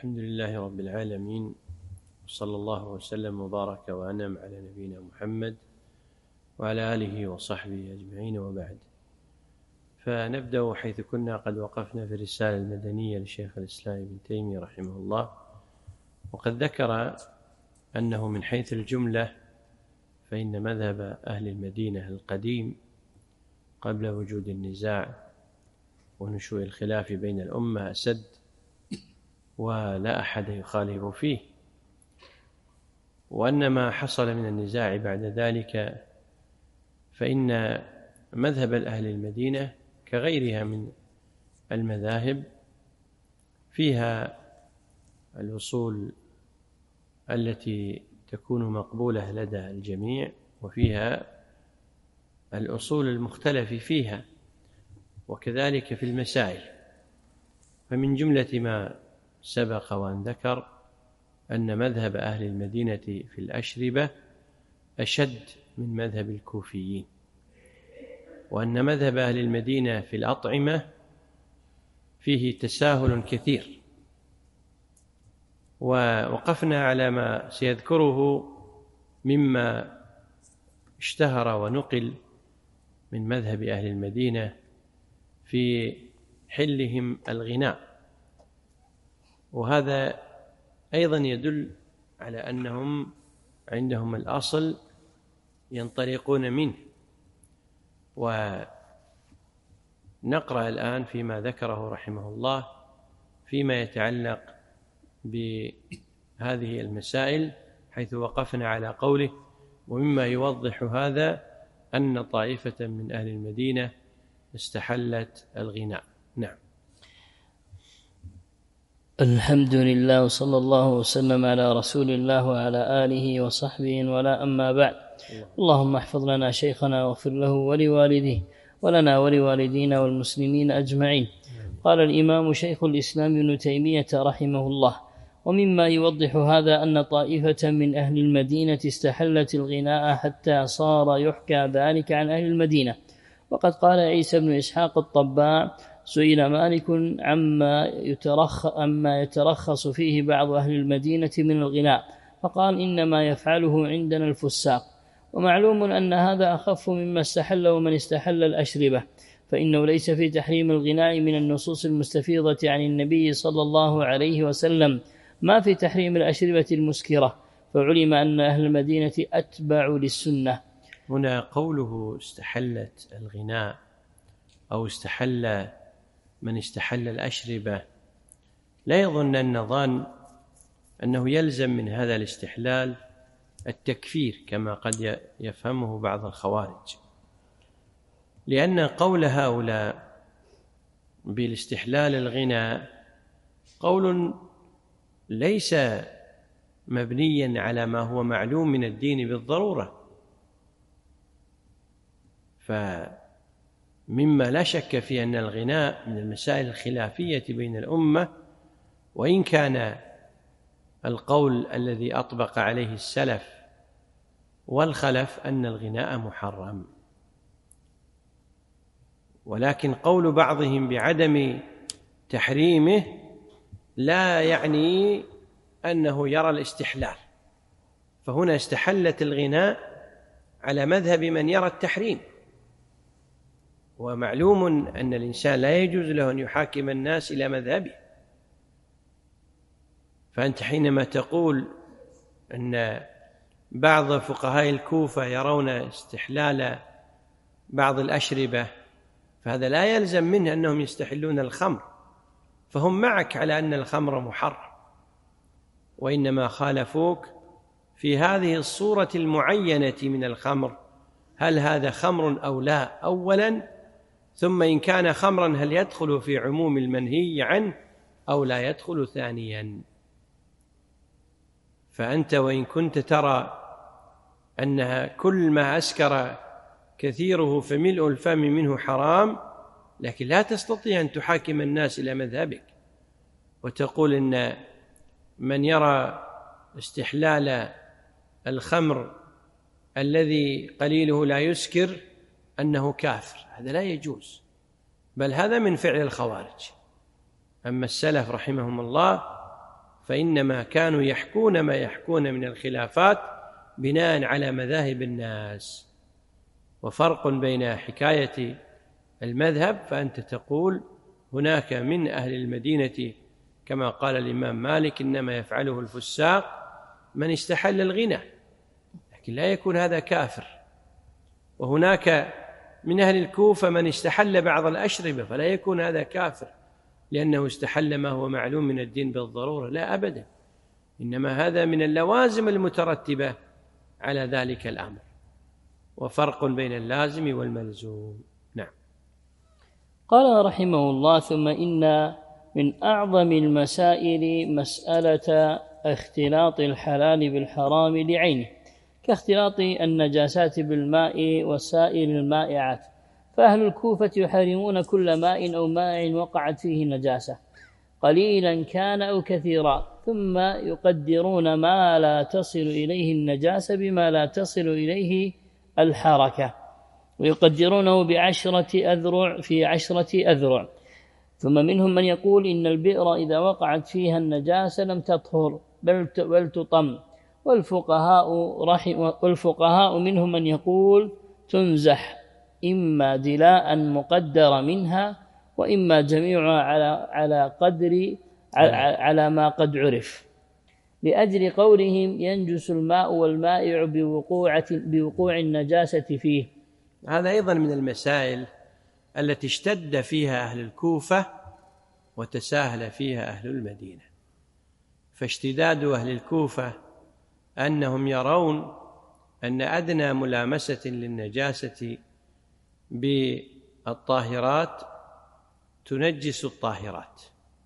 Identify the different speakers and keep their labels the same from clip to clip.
Speaker 1: الحمد لله رب العالمين، صلى الله وسلم وبارك وأنعم على نبينا محمد وعلى آله وصحبه أجمعين، وبعد. فنبدأ حيث كنا قد وقفنا في الرسالة المدنية لشيخ الإسلام ابن تيمية رحمه الله، وقد ذكر أنه من حيث الجملة فإن مذهب أهل المدينة القديم قبل وجود النزاع ونشوء الخلاف بين الأمة أسد، ولا أحد يخالف فيه، وأن ما حصل من النزاع بعد ذلك فإن مذهب أهل المدينة كغيرها من المذاهب فيها الأصول التي تكون مقبولة لدى الجميع، وفيها الأصول المختلف فيها، وكذلك في المسائل. فمن جملة ما سبق وأن ذكر أن مذهب أهل المدينة في الأشربة أشد من مذهب الكوفيين، وأن مذهب أهل المدينة في الأطعمة فيه تساهل كثير. ووقفنا على ما سيذكره مما اشتهر ونقل من مذهب أهل المدينة في حلهم الغناء، وهذا أيضا يدل على أنهم عندهم الأصل ينطلقون منه. ونقرأ الآن فيما ذكره رحمه الله فيما يتعلق بهذه المسائل، حيث وقفنا على قوله: ومما يوضح هذا أن طائفة من أهل المدينة استحلت الغناء. نعم.
Speaker 2: الحمد لله، وصلى الله وسلم على رسول الله وعلى آله وصحبه، ولا أما بعد. اللهم احفظ لنا شيخنا واغفر له ولوالديه ولنا ولوالدينا والمسلمين أجمعين. قال الإمام شيخ الإسلام ابن تيمية رحمه الله: ومما يوضح هذا أن طائفة من أهل المدينة استحلت الغناء حتى صار يحكى ذلك عن أهل المدينة. وقد قال عيسى بن إسحاق الطباع: سئل مالك عما يترخص فيه بعض أهل المدينة من الغناء، فقال: إنما يفعله عندنا الفساق. ومعلوم أن هذا أخف مما استحله من استحل الأشربة، فإنه ليس في تحريم الغناء من النصوص المستفيضة عن النبي صلى الله عليه وسلم ما في تحريم الأشربة المسكرة، فعلم أن أهل المدينة أتبع للسنة.
Speaker 1: هنا قوله استحلت الغناء أو استحل من استحل الأشربة، لا يظن أن ظن أنه يلزم من هذا الاستحلال التكفير كما قد يفهمه بعض الخوارج، لأن قول هؤلاء بالاستحلال الغناء قول ليس مبنيا على ما هو معلوم من الدين بالضرورة، فمما لا شك في أن الغناء من المسائل الخلافية بين الأمة، وإن كان القول الذي أطبق عليه السلف والخلف أن الغناء محرم، ولكن قول بعضهم بعدم تحريمه لا يعني أنه يرى الاستحلال. فهنا استحلت الغناء على مذهب من يرى التحريم، ومعلوم أن الإنسان لا يجوز له أن يحاكم الناس إلى مذهبه. فأنت حينما تقول أن بعض فقهاء الكوفة يرون استحلال بعض الأشربة، فهذا لا يلزم منه أنهم يستحلون الخمر، فهم معك على أن الخمر محرم، وإنما خالفوك في هذه الصورة المعينة من الخمر: هل هذا خمر أو لا أولا، ثم إن كان خمرا هل يدخل في عموم المنهي عنه أو لا يدخل ثانيا. فأنت وإن كنت ترى أنها كل ما أسكر كثيره فملء الفم منه حرام، لكن لا تستطيع أن تحاكم الناس إلى مذهبك وتقول إن من يرى استحلال الخمر الذي قليله لا يسكر أنه كافر. هذا لا يجوز، بل هذا من فعل الخوارج. أما السلف رحمهم الله فإنما كانوا يحكون ما يحكون من الخلافات بناء على مذاهب الناس. وفرق بين حكاية المذهب، فأنت تقول هناك من أهل المدينة كما قال الإمام مالك إنما يفعله الفساق من استحل الغنى، لكن لا يكون هذا كافر. وهناك من أهل الكوفة من استحل بعض الأشربة، فلا يكون هذا كافر لأنه استحل ما هو معلوم من الدين بالضرورة، لا أبدا، إنما هذا من اللوازم المترتبة على ذلك الأمر. وفرق بين اللازم والملزوم. نعم.
Speaker 2: قال رحمه الله: ثم إن من أعظم المسائل مسألة اختلاط الحلال بالحرام لعينه، كاختلاط النجاسات بالماء وسائر المائعات، فأهل الكوفة يحرمون كل ماء أو ماء وقعت فيه نجاسة قليلا كان أو كثيرا، ثم يقدرون ما لا تصل إليه النجاسة بما لا تصل إليه الحركة، ويقدرونه ب10 أذرع في 10 أذرع. ثم منهم من يقول إن البئر إذا وقعت فيها النجاسة لم تطهر بل تطم، والفقهاء منهم من يقول تنزح إما دلاء مقدر منها وإما جميعها على ما قد عرف، لأجل قولهم ينجس الماء والمائع بوقوع النجاسة فيه.
Speaker 1: هذا أيضا من المسائل التي اشتد فيها أهل الكوفة وتساهل فيها أهل المدينة. فاشتداد أهل الكوفة أنهم يرون أن أدنى ملامسة للنجاسة بالطاهرات تنجس الطاهرات،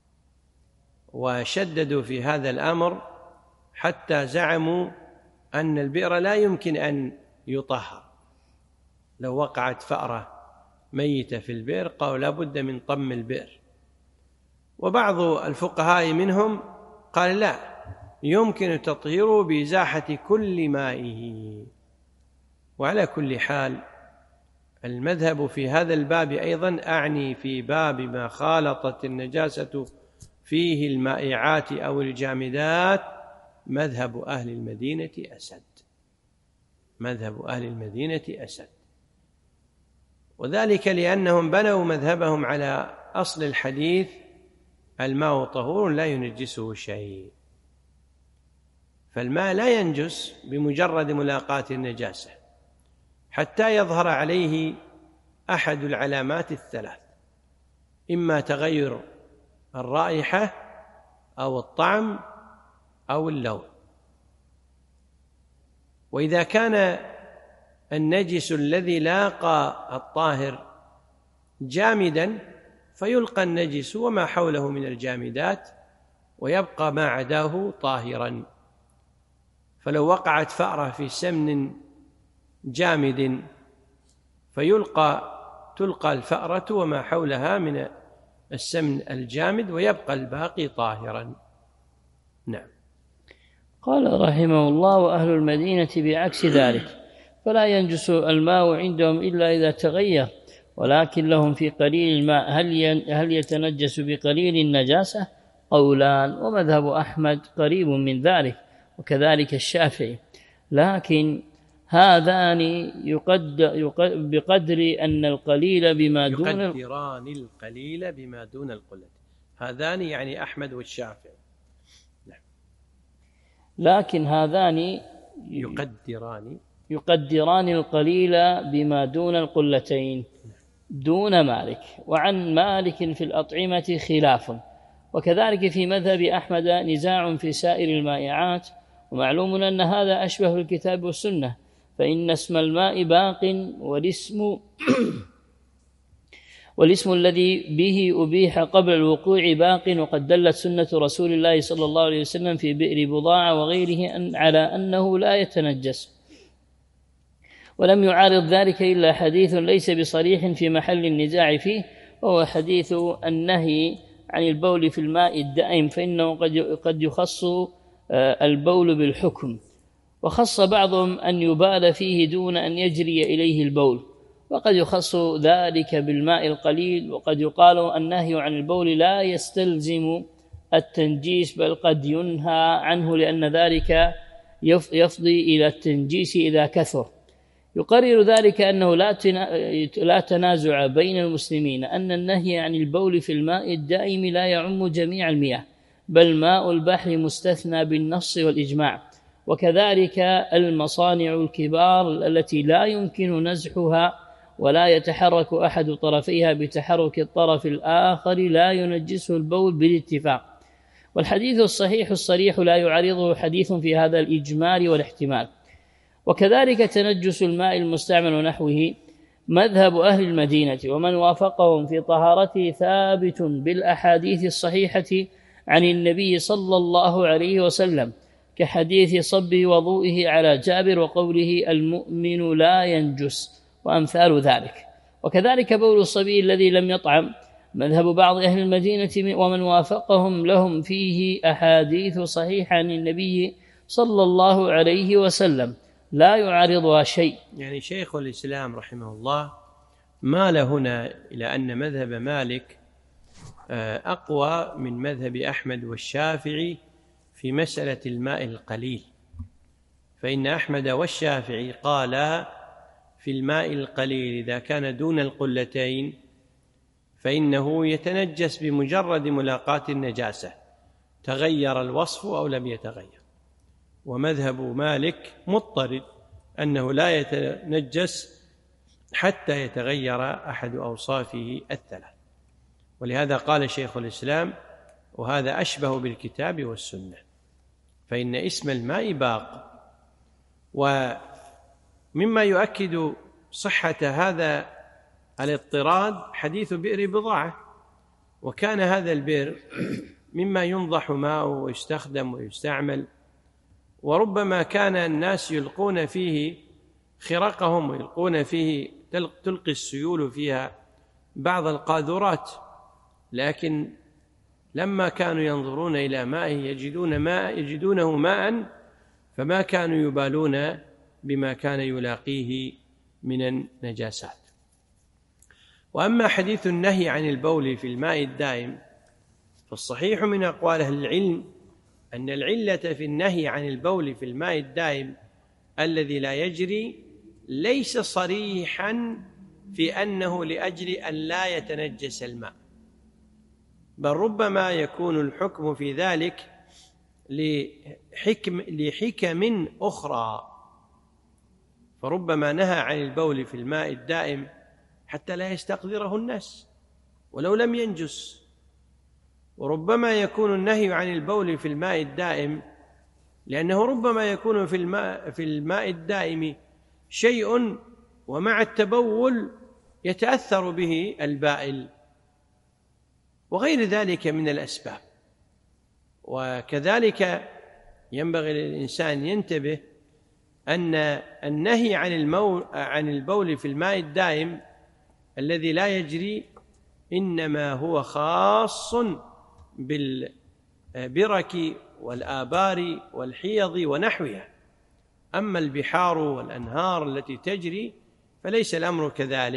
Speaker 1: وشددوا في هذا الأمر حتى زعموا أن البئر لا يمكن أن يطهر. لو وقعت فأرة ميتة في البئر قالوا لا بد من طم البئر. وبعض الفقهاء منهم قال لا، يمكن تطهيره بإزاحة كل مائه. وعلى كل حال المذهب في هذا الباب أيضا، أعني في باب ما خالطت النجاسة فيه المائعات أو الجامدات، مذهب أهل المدينة أسد، مذهب أهل المدينة أسد. وذلك لأنهم بنوا مذهبهم على أصل الحديث الماء طهور لا ينجسه شيء، فالماء لا ينجس بمجرد ملاقاة النجاسة حتى يظهر عليه أحد العلامات الثلاث، إما تغير الرائحة أو الطعم أو اللون. وإذا كان النجس الذي لاقى الطاهر جامدا فيلقى النجس وما حوله من الجامدات ويبقى ما عداه طاهرا. فلو وقعت فأرة في سمن جامد تلقى الفأرة وما حولها من السمن الجامد ويبقى الباقي طاهرا. نعم.
Speaker 2: قال رحمه الله: وأهل المدينة بعكس ذلك، فلا ينجس الماء عندهم إلا إذا تغير، ولكن لهم في قليل الماء هل يتنجس بقليل النجاسة قولان، ومذهب أحمد قريب من ذلك وكذلك الشافعي، لكن هذان بقدر أن القليل بما دون
Speaker 1: يقدران القليل بما دون القلة. هذان يعني أحمد والشافعي. نعم.
Speaker 2: لكن هذان يقدران القليل بما دون القلتين دون مالك. وعن مالك في الأطعمة خلاف، وكذلك في مذهب أحمد نزاع في سائر المائعات، ومعلوم أن هذا أشبه بالكتاب والسنة، فإن اسم الماء باق والاسم الذي به أبيح قبل الوقوع باق، وقد دلت سنة رسول الله صلى الله عليه وسلم في بئر بضاعة وغيره على أنه لا يتنجس. ولم يعارض ذلك إلا حديث ليس بصريح في محل النزاع فيه، وهو حديث النهي عن البول في الماء الدائم، فإنه قد يخص البول بالحكم، وخص بعضهم أن يبال فيه دون أن يجري إليه البول، وقد يخص ذلك بالماء القليل. وقد يقال النهي عن البول لا يستلزم التنجيس، بل قد ينهى عنه لأن ذلك يفضي إلى التنجيس إذا كثر. يقرر ذلك أنه لا تنازع بين المسلمين أن النهي عن البول في الماء الدائم لا يعم جميع المياه، بل ماء البحر مستثنى بالنص والإجماع، وكذلك المصانع الكبار التي لا يمكن نزحها ولا يتحرك أحد طرفيها بتحرك الطرف الآخر لا ينجسه البول بالاتفاق. والحديث الصحيح الصريح لا يعارضه حديث في هذا الإجمال والاحتمال. وكذلك تنجس الماء المستعمل ونحوه مذهب أهل المدينة ومن وافقهم في طهارته ثابت بالأحاديث الصحيحة عن النبي صلى الله عليه وسلم، كحديث صب وضوئه على جابر وقوله المؤمن لا ينجس وأمثال ذلك. وكذلك بول الصبي الذي لم يطعم مذهب بعض أهل المدينة ومن وافقهم لهم فيه أحاديث صحيحة عن النبي صلى الله عليه وسلم لا يعارضها شيء.
Speaker 1: يعني شيخ الإسلام رحمه الله مال هنا إلى أن مذهب مالك أقوى من مذهب أحمد والشافعي في مسألة الماء القليل، فإن أحمد والشافعي قال في الماء القليل إذا كان دون القلتين فإنه يتنجس بمجرد ملاقاة النجاسة تغير الوصف أو لم يتغير. ومذهب مالك مضطرد أنه لا يتنجس حتى يتغير أحد أوصافه الثلاث. ولهذا قال شيخ الإسلام وهذا أشبه بالكتاب والسنة، فإن اسم الماء باق. ومما يؤكد صحة هذا الاضطراد حديث بئر بضاعة، وكان هذا البئر مما ينضح ماءه ويستخدم ويستعمل، وربما كان الناس يلقون فيه خرقهم ويلقون فيه تلقي السيول فيها بعض القاذورات، لكن لما كانوا ينظرون إلى مائه يجدونه ماء، فما كانوا يبالون بما كان يلاقيه من النجاسات. وأما حديث النهي عن البول في الماء الدائم فالصحيح من أقوال أهل العلم أن العلة في النهي عن البول في الماء الدائم الذي لا يجري ليس صريحا في أنه لأجل أن لا يتنجس الماء، بل ربما يكون الحكم في ذلك لحكم أخرى، فربما نهى عن البول في الماء الدائم حتى لا يستقذره الناس ولو لم ينجس، وربما يكون النهي عن البول في الماء الدائم لأنه ربما يكون في الماء الدائم شيء ومع التبول يتأثر به البائل وغير ذلك من الأسباب. وكذلك ينبغي للإنسان ينتبه أن النهي عن البول في الماء الدائم الذي لا يجري إنما هو خاص بالبرك والآبار والحيض ونحوها، أما البحار والأنهار التي تجري فليس الأمر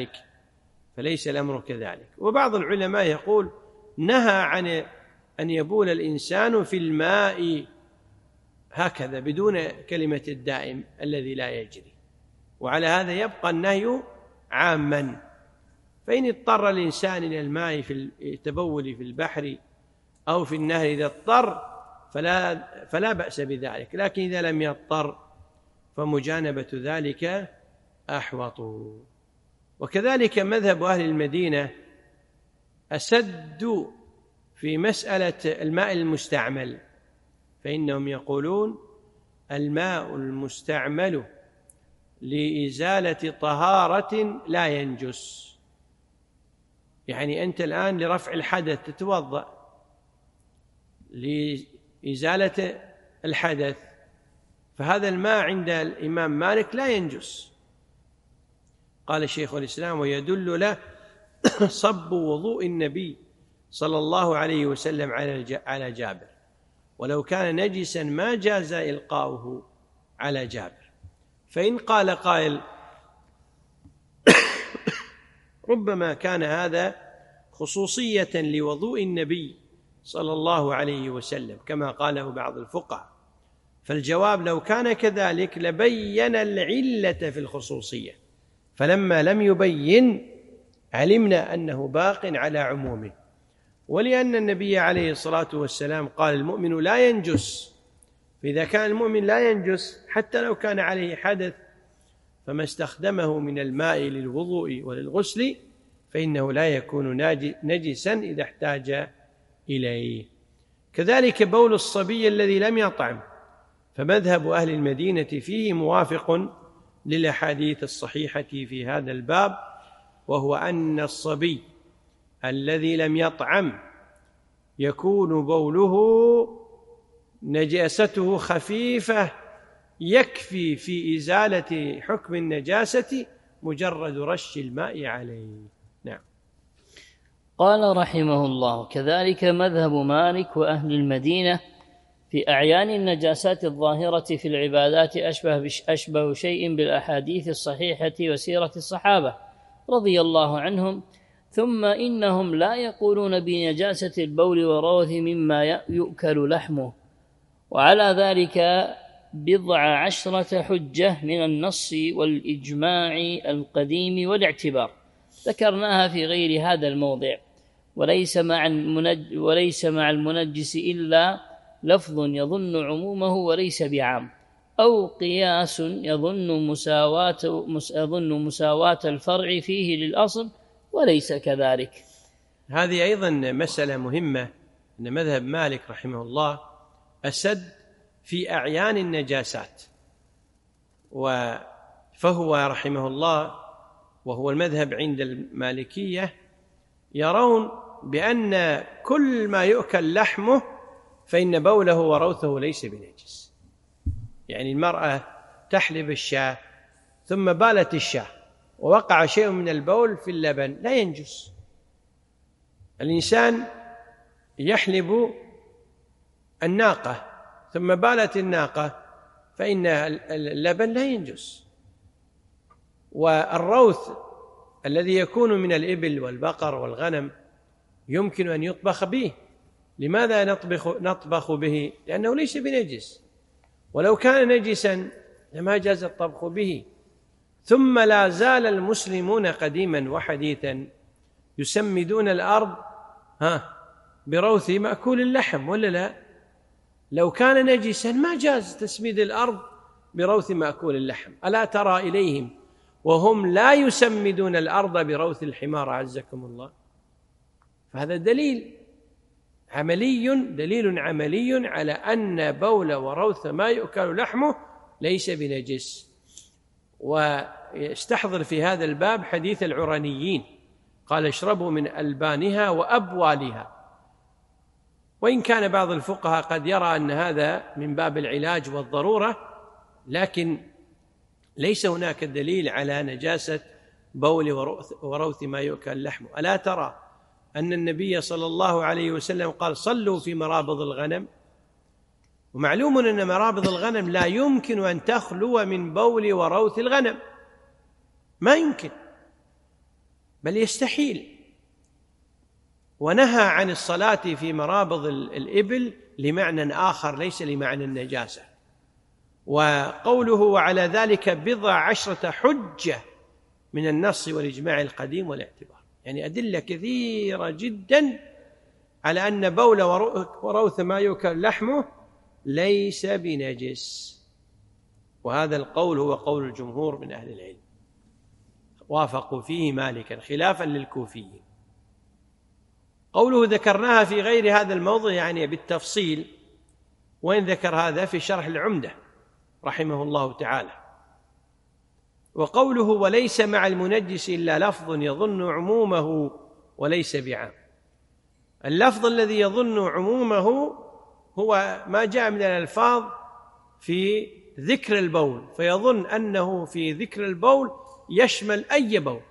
Speaker 1: كذلك. وبعض العلماء يقول نهى عن أن يبول الإنسان في الماء هكذا بدون كلمة الدائم الذي لا يجري، وعلى هذا يبقى النهي عاما. فإن اضطر الإنسان إلى الماء في التبول في البحر أو في النهر إذا اضطر فلا بأس بذلك، لكن إذا لم يضطر فمجانبة ذلك أحوط. وكذلك مذهب أهل المدينة أسد في مسألة الماء المستعمل، فإنهم يقولون الماء المستعمل لإزالة طهارة لا ينجس. يعني أنت الآن لرفع الحدث تتوضأ لإزالة الحدث، فهذا الماء عند الإمام مالك لا ينجس. قال شيخ الإسلام ويدل له صب وضوء النبي صلى الله عليه وسلم على جابر، ولو كان نجسا ما جاز إلقاؤه على جابر. فإن قال قائل ربما كان هذا خصوصية لوضوء النبي صلى الله عليه وسلم كما قاله بعض الفقهاء. فالجواب لو كان كذلك لبين العلة في الخصوصية، فلما لم يبين علمنا أنه باق على عمومه. ولأن النبي عليه الصلاة والسلام قال المؤمن لا ينجس، فإذا كان المؤمن لا ينجس حتى لو كان عليه حدث فما استخدمه من الماء للوضوء وللغسل فإنه لا يكون نجسا إذا احتاج إليه. كذلك بول الصبي الذي لم يطعم، فمذهب أهل المدينة فيه موافق للأحاديث الصحيحة في هذا الباب، وهو أن الصبي الذي لم يطعم يكون بوله نجاسته خفيفة، يكفي في إزالة حكم النجاسة مجرد رش الماء عليه. نعم.
Speaker 2: قال رحمه الله: كذلك مذهب مالك وأهل المدينة في أعيان النجاسات الظاهرة في العبادات أشبه شيء بالأحاديث الصحيحة وسيرة الصحابة رضي الله عنهم. ثم إنهم لا يقولون بنجاسة البول والروث مما يؤكل لحمه، وعلى ذلك 12 حجة من النص والإجماع القديم والاعتبار ذكرناها في غير هذا الموضع. وليس مع المنجس إلا لفظ يظن عمومه وليس بعام، أو قياس يظن مساواة الفرع فيه للأصل وليس كذلك.
Speaker 1: هذه أيضا مسألة مهمة، أن مذهب مالك رحمه الله أسد في أعيان النجاسات، فهو رحمه الله وهو المذهب عند المالكية يرون بأن كل ما يؤكل لحمه فإن بوله وروثه ليس بنجس. يعني المرأة تحلب الشاة ثم بالت الشاة ووقع شيء من البول في اللبن لا ينجس. الإنسان يحلب الناقة ثم بالت الناقة فإن اللبن لا ينجس. والروث الذي يكون من الإبل والبقر والغنم يمكن أن يطبخ به. لماذا نطبخ به؟ لأنه ليس بنجس، ولو كان نجسا لما جاز الطبخ به. ثم لا زال المسلمون قديما وحديثا يسمدون الأرض بروث مأكول اللحم، ولا لا؟ لو كان نجسا ما جاز تسميد الأرض بروث مأكول اللحم. ألا ترى إليهم وهم لا يسمدون الأرض بروث الحمار عزكم الله؟ فهذا دليل عملي على أن بول وروث ما يؤكل لحمه ليس بنجس. ويستحضر في هذا الباب حديث العرانيين، قال اشربوا من ألبانها وأبوالها. وإن كان بعض الفقهاء قد يرى أن هذا من باب العلاج والضرورة، لكن ليس هناك دليل على نجاسة بول وروث ما يؤكل لحمه. ألا ترى أن النبي صلى الله عليه وسلم قال صلوا في مرابض الغنم؟ ومعلوم أن مرابض الغنم لا يمكن أن تخلو من بول وروث الغنم، ما يمكن، بل يستحيل. ونهى عن الصلاة في مرابض الإبل لمعنى آخر ليس لمعنى النجاسة. وقوله وعلى ذلك 12 حجة من النص والإجماع القديم والاعتبار، يعني أدلة كثيرة جدا على أن بول وروث ما يؤكل لحمه ليس بنجس. وهذا القول هو قول الجمهور من أهل العلم، وافقوا فيه مالكا خلافا للكوفيين. قوله ذكرناها في غير هذا الموضع يعني بالتفصيل، وإن ذكر هذا في شرح العمدة رحمه الله تعالى. وقوله وليس مع المنجس إلا لفظ يظن عمومه وليس بعام، اللفظ الذي يظن عمومه هو ما جاء من الألفاظ في ذكر البول، فيظن أنه في ذكر البول يشمل أي بول،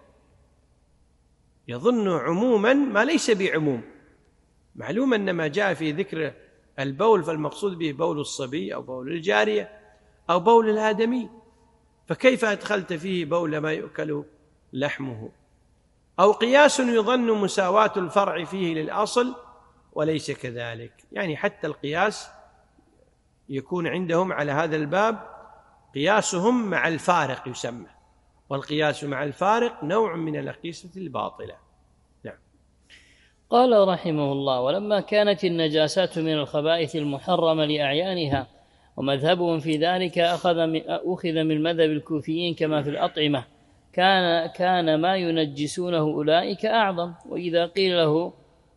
Speaker 1: يظن عموما ما ليس بعموم. معلوم أن ما جاء في ذكر البول فالمقصود به بول الصبي أو بول الجارية أو بول الآدمي، فكيف أدخلت فيه بول ما يؤكل لحمه؟ أو قياس يظن مساواة الفرع فيه للأصل وليس كذلك. يعني حتى القياس يكون عندهم على هذا الباب قياسهم مع الفارق يسمى، والقياس مع الفارق نوع من الأقيسة الباطلة. نعم.
Speaker 2: قال رحمه الله: ولما كانت النجاسات من الخبائث المحرمة لأعيانها ومذهبهم في ذلك أخذ من مذهب الكوفيين كما في الأطعمة، كان ما ينجسونه أولئك أعظم. وإذا قيل له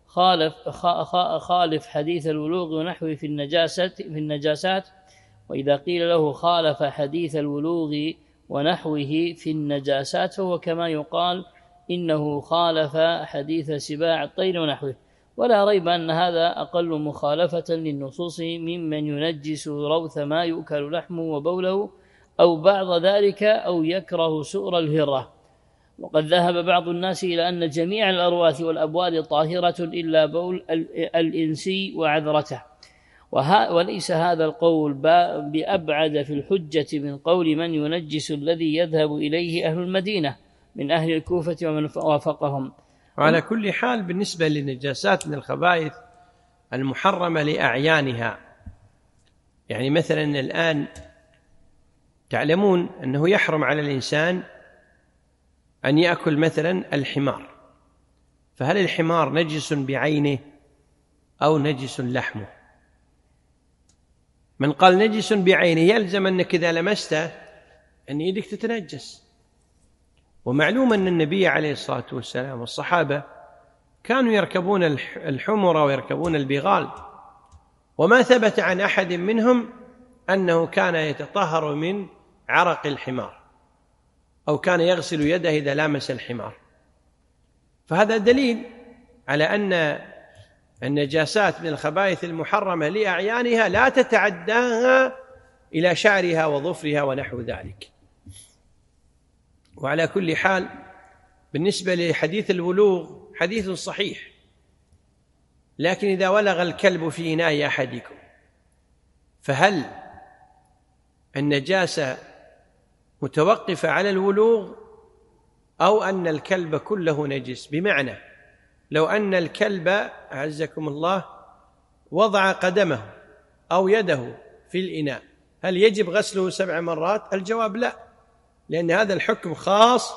Speaker 2: خالف حديث الولوغ ونحوه في النجاسات وإذا قيل له خالف حديث الولوغ ونحوه في النجاسات فهو كما يقال إنه خالف حديث سباع الطير ونحوه. ولا ريب أن هذا أقل مخالفة للنصوص ممن ينجس روث ما يؤكل لحمه وبوله أو بعض ذلك أو يكره سؤر الهرة. وقد ذهب بعض الناس إلى أن جميع الأرواث والأبوال طاهرة إلا بول الإنسي وعذرته، وليس هذا القول بأبعد في الحجة من قول من ينجس الذي يذهب إليه أهل المدينة من أهل الكوفة ومن وافقهم.
Speaker 1: وعلى كل حال بالنسبة للنجاسات من الخبائث المحرمة لأعيانها، يعني مثلا الآن تعلمون أنه يحرم على الإنسان أن يأكل مثلا الحمار، فهل الحمار نجس بعينه أو نجس لحمه؟ من قال نجس بعينه يلزم أنك إذا لمسته أن يدك تتنجس. ومعلوم أن النبي عليه الصلاة والسلام والصحابة كانوا يركبون الحمر ويركبون البغال، وما ثبت عن أحد منهم أنه كان يتطهر من عرق الحمار أو كان يغسل يده إذا لامس الحمار. فهذا دليل على أن النجاسات من الخبائث المحرمة لأعيانها لا تتعداها إلى شعرها وظفرها ونحو ذلك. وعلى كل حال بالنسبة لحديث الولوغ حديث صحيح، لكن إذا ولغ الكلب في إناء أحدكم فهل النجاسة متوقفة على الولوغ أو أن الكلب كله نجس؟ بمعنى لو أن الكلب أعزكم الله وضع قدمه أو يده في الإناء هل يجب غسله 7 مرات؟ الجواب لا، لأن هذا الحكم خاص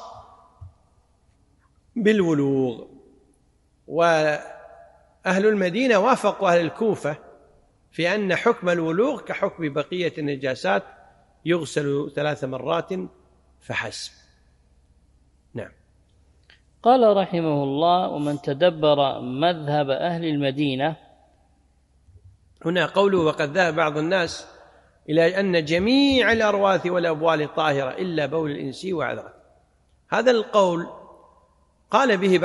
Speaker 1: بالولوغ. وأهل المدينة وافقوا أهل الكوفة في أن حكم الولوغ كحكم بقية النجاسات يغسل 3 مرات فحسب. نعم.
Speaker 2: قال رحمه الله: ومن تدبر مذهب أهل المدينة.
Speaker 1: هنا قوله وقد ذهب بعض الناس إلى أن جميع الأرواث والأبوال طاهرة إلا بول الإنسي وعذرته. هذا القول قال به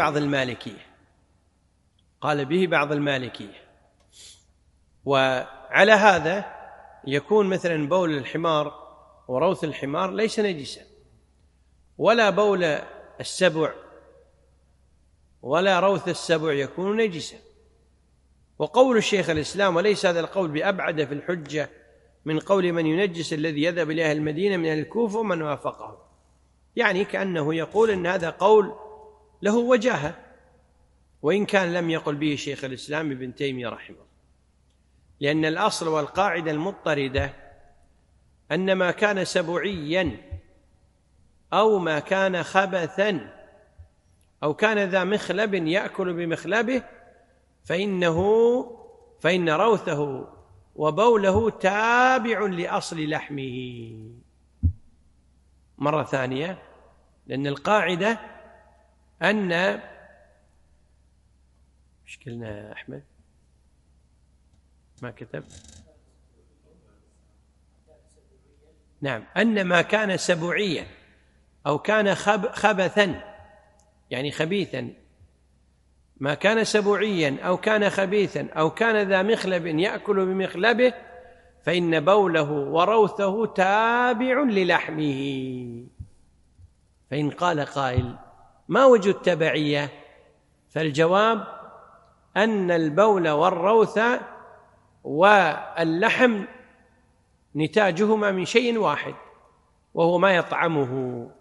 Speaker 1: بعض المالكية، وعلى هذا يكون مثلا بول الحمار وروث الحمار ليس نجسا، ولا بول السبع ولا روث السبع يكون نجسا. وقول الشيخ الإسلام وليس هذا القول بأبعد في الحجة من قول من ينجس الذي يذهب إلى أهل المدينة من أهل الكوفة ومن وافقه، يعني كأنه يقول أن هذا قول له وجاهة، وإن كان لم يقل به شيخ الإسلام ابن تيمية رحمه الله، لأن الأصل والقاعدة المضطردة أن ما كان سبعيا أو ما كان خبثا أو كان ذا مخلب يأكل بمخلبه فإن روثه وبوله تابع لأصل لحمه. مرة ثانية، لأن القاعدة أن مشكلنا أحمد ما كتب، نعم، أن ما كان سبعيا أو كان خبثا يعني خبيثا، ما كان سبعيا أو كان خبيثا أو كان ذا مخلب يأكل بمخلبه فإن بوله وروثه تابع للحمه. فإن قال قائل ما وجه التبعية؟ فالجواب أن البول والروث واللحم نتاجهما من شيء واحد وهو ما يطعمه،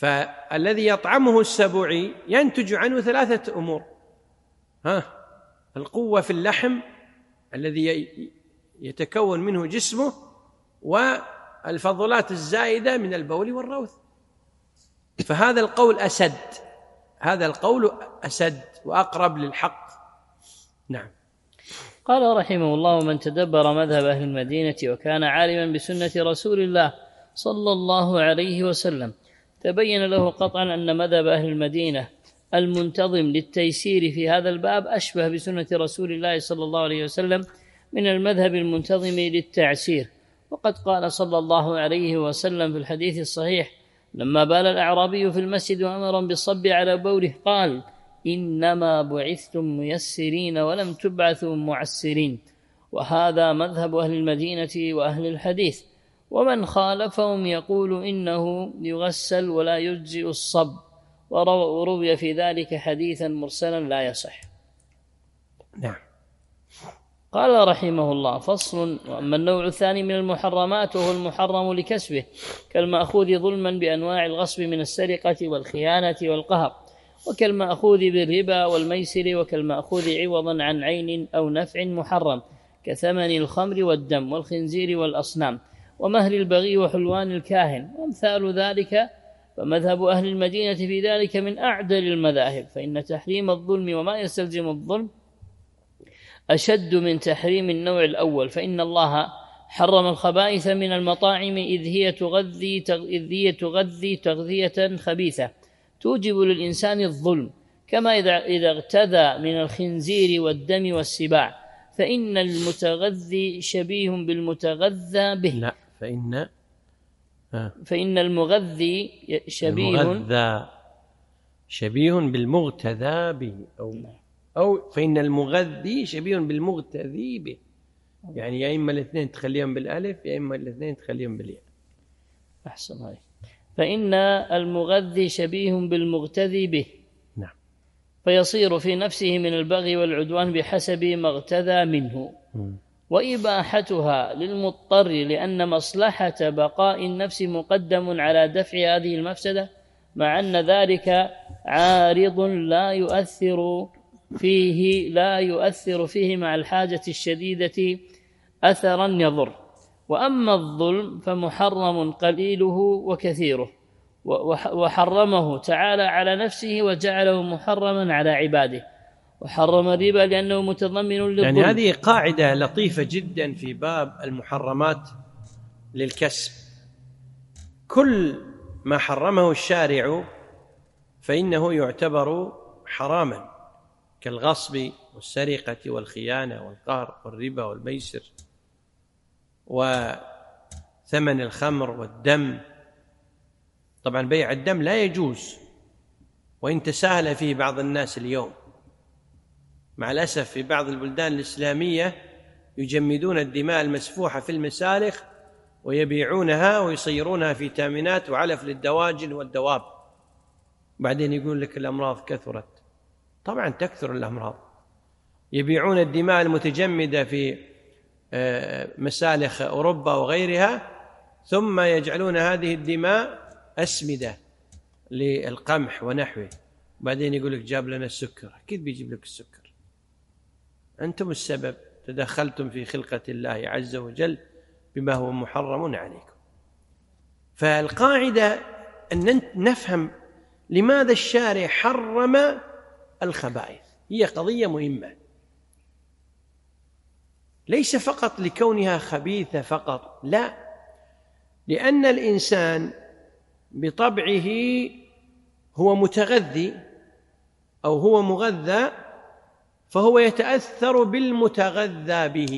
Speaker 1: فالذي يطعمه السبعي ينتج عنه 3 أمور. القوة في اللحم الذي يتكون منه جسمه، والفضلات الزائدة من البول والروث. فهذا القول أسد، هذا القول أسد وأقرب للحق. نعم.
Speaker 2: قال رحمه الله: من تدبر مذهب أهل المدينة وكان عالما بسنة رسول الله صلى الله عليه وسلم تبين له قطعا أن مذهب أهل المدينة المنتظم للتيسير في هذا الباب أشبه بسنة رسول الله صلى الله عليه وسلم من المذهب المنتظم للتعسير. وقد قال صلى الله عليه وسلم في الحديث الصحيح لما بال الأعرابي في المسجد وأمر بالصب على بوله قال: إنما بعثتم ميسرين ولم تبعثوا معسرين. وهذا مذهب أهل المدينة وأهل الحديث. ومن خالفهم يقول إنه يغسل ولا يجزئ الصب، وروي في ذلك حديثا مرسلا لا يصح.
Speaker 1: نعم.
Speaker 2: قال رحمه الله: فصل. وأما النوع الثاني من المحرمات وهو المحرم لكسبه كالمأخوذ ظلما بأنواع الغصب من السرقة والخيانة والقهر، وكالمأخوذ بالربا والميسر، وكالمأخوذ عوضا عن عين أو نفع محرم كثمن الخمر والدم والخنزير والأصنام ومهر البغي وحلوان الكاهن وأمثال ذلك. فمذهب أهل المدينة في ذلك من أعدل المذاهب، فإن تحريم الظلم وما يستلزم الظلم أشد من تحريم النوع الأول. فإن الله حرم الخبائث من المطاعم إذ هي تغذي تغذية خبيثة توجب للإنسان الظلم، كما إذا اغتذى من الخنزير والدم والسباع، فإن المتغذي شبيه بالمتغذى به.
Speaker 1: لا،
Speaker 2: فإن المغذي
Speaker 1: شبيه بالمغتذى به، أو فإن المغذي شبيه بالمغتذي به، يعني يا إما الاثنين تخليهم بالألف يا إما الاثنين تخليهم بالياء.
Speaker 2: أحسن عليك. فإن المغذي شبيه بالمغتذي به،
Speaker 1: نعم،
Speaker 2: فيصير في نفسه من البغي والعدوان بحسب ما اغتذى منه. وإباحتها للمضطر لأن مصلحة بقاء النفس مقدم على دفع هذه المفسدة، مع أن ذلك عارض لا يؤثر فيه مع الحاجة الشديدة أثرا يضر. وأما الظلم فمحرم قليله وكثيره، وحرمه تعالى على نفسه وجعله محرما على عباده. وحرم الربا لأنه متضمن للظلم.
Speaker 1: يعني هذه قاعدة لطيفة جدا في باب المحرمات للكسب. كل ما حرمه الشارع فإنه يعتبر حراما، كالغصب والسرقة والخيانة والقهر والربا والميسر وثمن الخمر والدم. طبعا بيع الدم لا يجوز، وإن تساهل فيه بعض الناس اليوم مع الأسف. في بعض البلدان الإسلامية يجمدون الدماء المسفوحة في المسالخ ويبيعونها ويصيرونها فيتامينات وعلف للدواجن والدواب، بعدين يقول لك الأمراض كثرت. طبعا تكثر الأمراض. يبيعون الدماء المتجمدة في مسالخ أوروبا وغيرها، ثم يجعلون هذه الدماء أسمدة للقمح ونحوه، بعدين يقول لك جاب لنا السكر. أكيد بيجيب لك السكر، أنتم السبب، تدخلتم في خلقة الله عز وجل بما هو محرم عليكم. فالقاعدة أن نفهم لماذا الشارع حرم الخبائث، هي قضية مهمة، ليس فقط لكونها خبيثة فقط، لا، لأن الإنسان بطبعه هو متغذي أو هو مغذى، فهو يتأثر بالمتغذى به.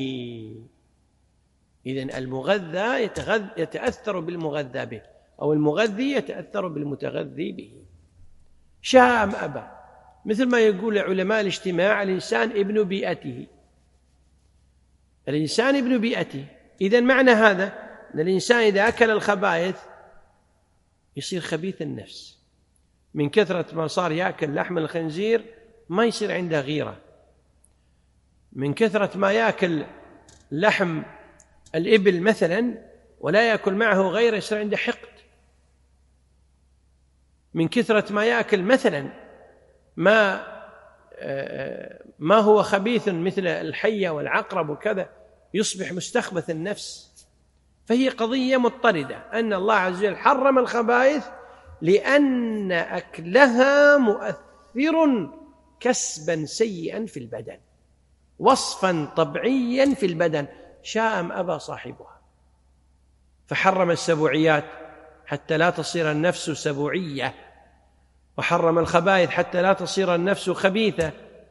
Speaker 1: إذن المغذى يتأثر بالمغذى به، أو المغذي يتأثر بالمتغذي به، شاء أم أبى. مثل ما يقول علماء الاجتماع: الإنسان ابن بيئته. الإنسان ابن بيئته. إذن معنى هذا أن الإنسان إذا أكل الخبائث يصير خبيث النفس. من كثرة ما صار يأكل لحم الخنزير ما يصير عنده غيرة، من كثرة ما يأكل لحم الإبل مثلا ولا يأكل معه غيره يصير عنده حقد، من كثرة ما يأكل مثلا ما ما هو خبيث مثل الحية والعقرب وكذا يصبح مستخبث النفس. فهي قضية مضطردة، أن الله عز وجل حرم الخبائث لأن أكلها مؤثر كسبا سيئا في البدن، وصفا طبيعيا في البدن، شاء أم أبى صاحبها. فحرم السبوعيات حتى لا تصير النفس سبوعية، وحرم الخبائث حتى لا تصير النفس خبيثة،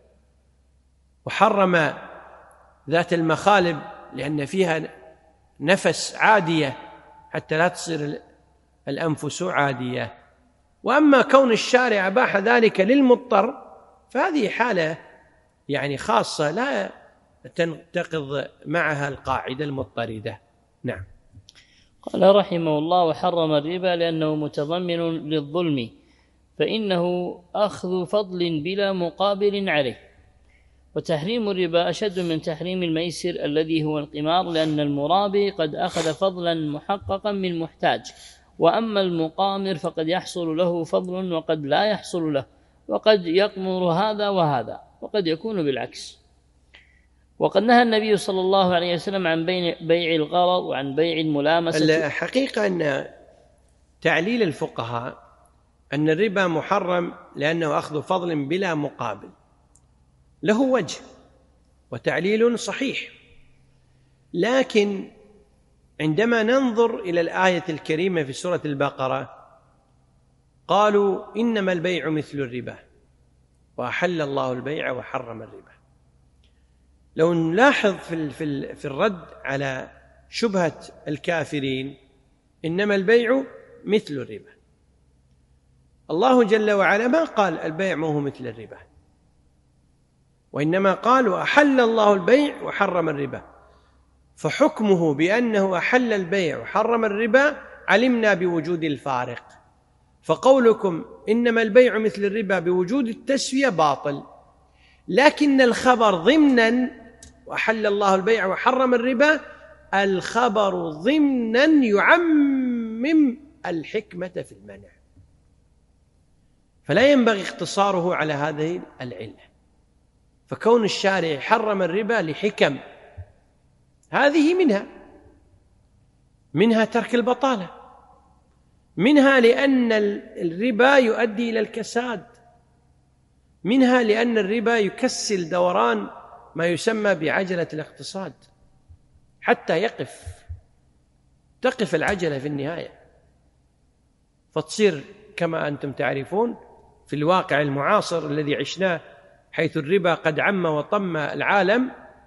Speaker 1: وحرم ذات المخالب لأن فيها نفس عادية حتى لا تصير الأنفس عادية. وأما كون الشارع أباح ذلك للمضطر فهذه حالة يعني خاصة لا تنتقض معها القاعدة المضطردة. نعم.
Speaker 2: قال رحمه الله: وحرم الربا لأنه متضمن للظلم، فإنه أخذ فضل بلا مقابل عليه. وتحريم الربا أشد من تحريم الميسر الذي هو القمار، لأن المرابي قد أخذ فضلا محققا من محتاج، وأما المقامر فقد يحصل له فضل وقد لا يحصل له، وقد يقمر هذا وهذا، وقد يكون بالعكس. وقد نهى النبي صلى الله عليه وسلم عن بيع الغرض وعن بيع الملامسة.
Speaker 1: الحقيقة أن تعليل الفقهاء أن الربا محرم لأنه أخذ فضل بلا مقابل له وجه وتعليل صحيح، لكن عندما ننظر إلى الآية الكريمة في سورة البقرة قالوا إنما البيع مثل الربا وأحل الله البيع وحرم الربا. لو نلاحظ في الرد على شبهة الكافرين إنما البيع مثل الربا، الله جل وعلا ما قال البيع ما هو مثل الربا، وإنما قال وأحل الله البيع وحرم الربا. فحكمه بأنه أحل البيع وحرم الربا علمنا بوجود الفارق. فقولكم إنما البيع مثل الربا بوجود التسوية باطل، لكن الخبر ضمنا وأحل الله البيع وحرم الربا، الخبر ضمنا يعمم الحكمة في المنع، فلا ينبغي اختصاره على هذه العلة. فكون الشارع حرم الربا لحكم، هذه منها ترك البطالة، منها لأن الربا يؤدي إلى الكساد، منها لأن الربا يكسل دوران ما يسمى بعجلة الاقتصاد حتى تقف العجلة في النهاية، فتصير كما أنتم تعرفون في الواقع المعاصر الذي عشناه، حيث الربا قد عم وطم العالم.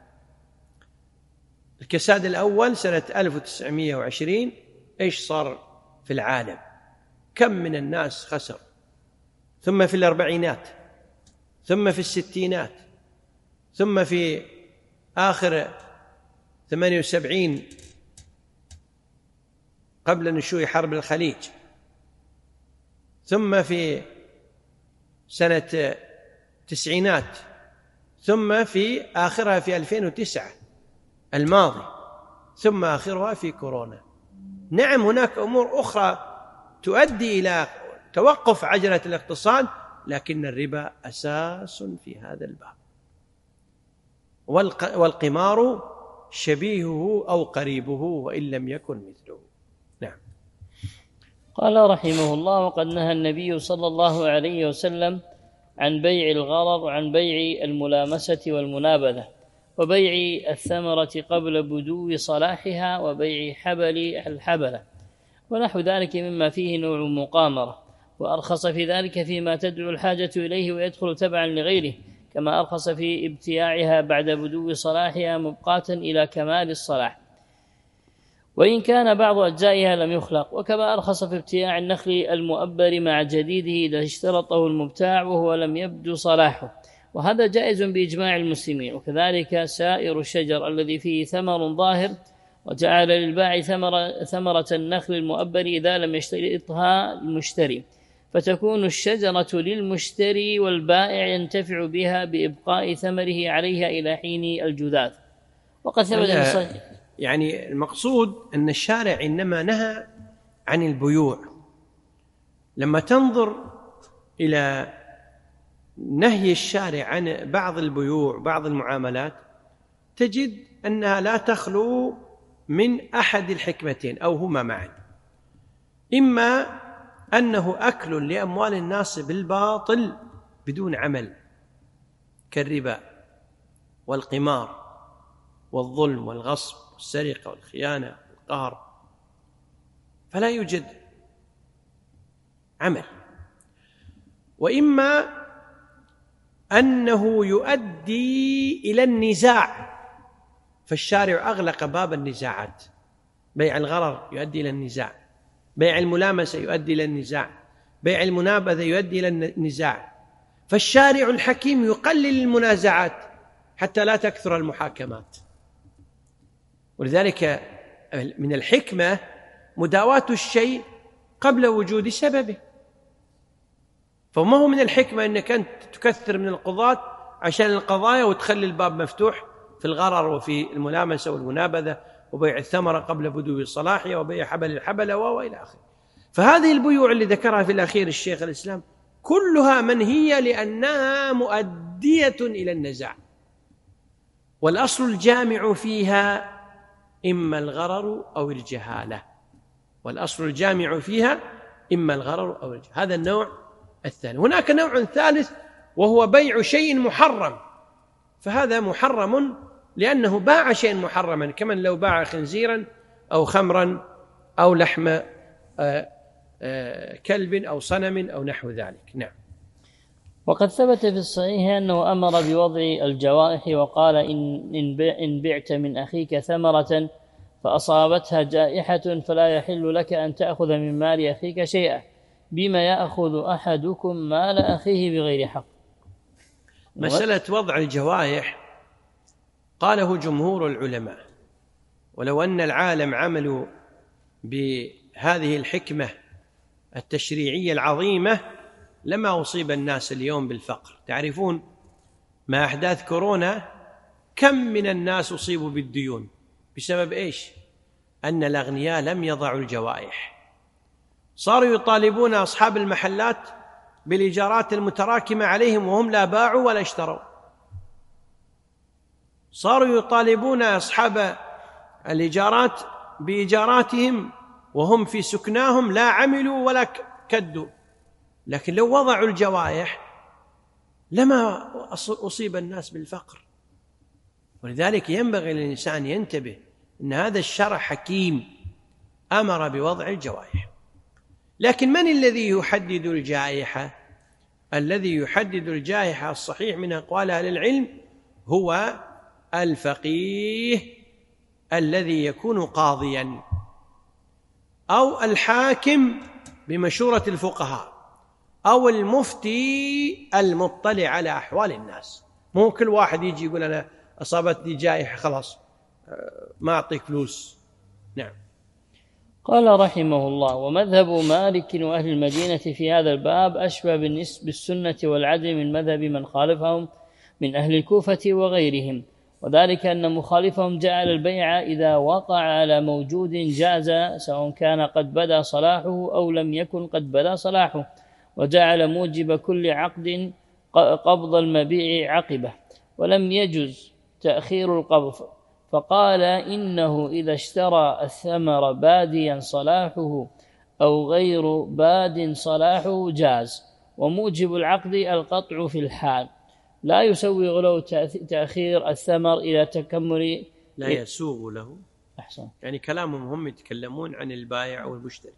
Speaker 1: الكساد الأول سنة 1920 إيش صار في العالم؟ كم من الناس خسر، ثم في الأربعينات، ثم في الستينات، ثم في آخر 78 قبل نشوء حرب الخليج، ثم في سنة التسعينات، ثم في آخرها في 2009 الماضي، ثم آخرها في كورونا. نعم هناك أمور أخرى تؤدي إلى توقف عجلة الاقتصاد، لكن الربا أساس في هذا الباب، والقمار شبيهه أو قريبه وإن لم يكن مثله. نعم.
Speaker 2: قال رحمه الله: وقد نهى النبي صلى الله عليه وسلم عن بيع الغرر وعن بيع الملامسة والمنابذة، وبيع الثمرة قبل بدو صلاحها، وبيع حبل الحبلة ونحو ذلك مما فيه نوع مقامرة، وأرخص في ذلك فيما تدعو الحاجة إليه ويدخل تبعا لغيره، كما أرخص في ابتياعها بعد بدو صلاحها مبقاة إلى كمال الصلاح وإن كان بعض أجزائها لم يخلق، وكما أرخص في ابتياع النخل المؤبر مع جديده إذا اشترطه المبتاع وهو لم يبدو صلاحه، وهذا جائز بإجماع المسلمين. وكذلك سائر الشجر الذي فيه ثمر ظاهر، وجعل للبائع ثمرة النخل المؤبر إذا لم يشترطها المشتري، فتكون الشجرة للمشتري والبائع ينتفع بها بإبقاء ثمره عليها إلى حين الجذاذ. وقد ثبت
Speaker 1: يعني المقصود أن الشارع إنما نهى عن البيوع. لما تنظر إلى نهي الشارع عن بعض البيوع بعض المعاملات تجد أنها لا تخلو من أحد الحكمتين أو هما معا، إما أنه أكل لأموال الناس بالباطل بدون عمل كالربا والقمار والظلم والغصب والسرقة والخيانة والقهر، فلا يوجد عمل، وإما أنه يؤدي إلى النزاع، فالشارع أغلق باب النزاعات، بيع الغرر يؤدي إلى النزاع، بيع الملامسة يؤدي إلى النزاع، بيع المنابذة يؤدي إلى النزاع، فالشارع الحكيم يقلل المنازعات حتى لا تكثر المحاكمات. ولذلك من الحكمة مداواة الشيء قبل وجود سببه، فما هو من الحكمة أنك أنت تكثر من القضاة عشان القضايا وتخلي الباب مفتوح في الغرر وفي الملامسة والمنابذة وبيع الثمرة قبل بدو صلاحها وبيع حبل الحبلة وإلى آخره. فهذه البيوع اللي ذكرها في الأخير الشيخ الإسلام كلها منهية لأنها مؤدية إلى النزاع، والأصل الجامع فيها إما الغرر أو الجهالة، والأصل الجامع فيها إما الغرر أو الجهالة. هذا النوع الثاني. هناك نوع ثالث وهو بيع شيء محرم، فهذا محرم لأنه باع شيء محرما، كمن لو باع خنزيرا أو خمرا أو لحم كلب أو صنم أو نحو ذلك. نعم.
Speaker 2: وقد ثبت في الصحيح أنه أمر بوضع الجوائح وقال إن بعت من أخيك ثمرة فأصابتها جائحة فلا يحل لك أن تأخذ من مال أخيك شيئا، بما يأخذ أحدكم مال أخيه بغير حق.
Speaker 1: مسألة وضع الجوائح قاله جمهور العلماء، ولو أن العالم عملوا بهذه الحكمة التشريعية العظيمة لما أصيب الناس اليوم بالفقر. تعرفون ما أحداث كورونا كم من الناس أصيبوا بالديون بسبب إيش؟ أن الأغنياء لم يضعوا الجوائح، صاروا يطالبون أصحاب المحلات بالإيجارات المتراكمة عليهم وهم لا باعوا ولا اشتروا، صاروا يطالبون أصحاب الإيجارات بإيجاراتهم وهم في سكناهم لا عملوا ولا كدوا. لكن لو وضعوا الجوائح لما أصيب الناس بالفقر. ولذلك ينبغي للإنسان ينتبه أن هذا الشرع حكيم أمر بوضع الجوائح. لكن من الذي يحدد الجائحة؟ الذي يحدد الجائحة الصحيح من أقوال أهل العلم هو الفقيه الذي يكون قاضيا أو الحاكم بمشورة الفقهاء أو المفتي المطلع على أحوال الناس. مو كل واحد يجي يقول أنا أصابتني جائحة خلاص ما أعطيك فلوس. نعم.
Speaker 2: قال رحمه الله: ومذهب مالك وأهل المدينة في هذا الباب أشبه بالسنة والعدل من مذهب من خالفهم من أهل الكوفة وغيرهم، وذلك أن مخالفهم جعل البيع إذا وقع على موجود جاز سواء كان قد بدا صلاحه أو لم يكن قد بدا صلاحه، وجعل موجب كل عقد قبض المبيع عقبه، ولم يجز تأخير القبض، فقال إنه إذا اشترى الثمر باديا صلاحه أو غير باد صلاحه جاز، وموجب العقد القطع في الحال، لا يسوغ له تأخير الثمر إلى تكمل.
Speaker 1: لا يسوغ له.
Speaker 2: أحسن.
Speaker 1: يعني كلامهم هم يتكلمون عن البائع والمشتري.